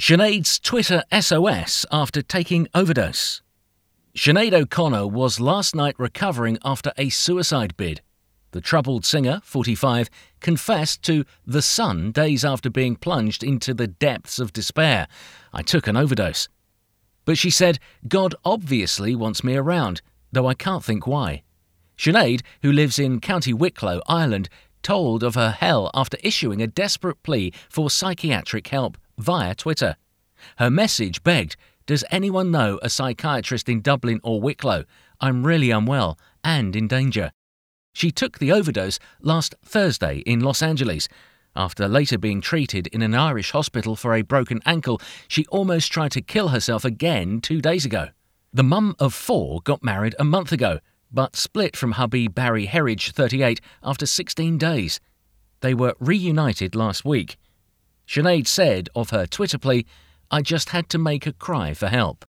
Sinead's Twitter SOS after taking overdose. Sinead O'Connor was last night recovering after a suicide bid. The troubled singer, 45, confessed to The Sun days after being plunged into the depths of despair. "I took an overdose." But she said, "God obviously wants me around, though I can't think why." Sinead, who lives in County Wicklow, Ireland, told of her hell after issuing a desperate plea for psychiatric help via Twitter. Her message begged, "Does anyone know a psychiatrist in Dublin or Wicklow? I'm really unwell and in danger." She took the overdose last Thursday in Los Angeles. After later being treated in an Irish hospital for a broken ankle, she almost tried to kill herself again 2 days ago. The mum of 4 got married a month ago, but split from hubby Barry Herridge, 38, after 16 days. They were reunited last week. Sinead said of her Twitter plea, "I just had to make her cry for help."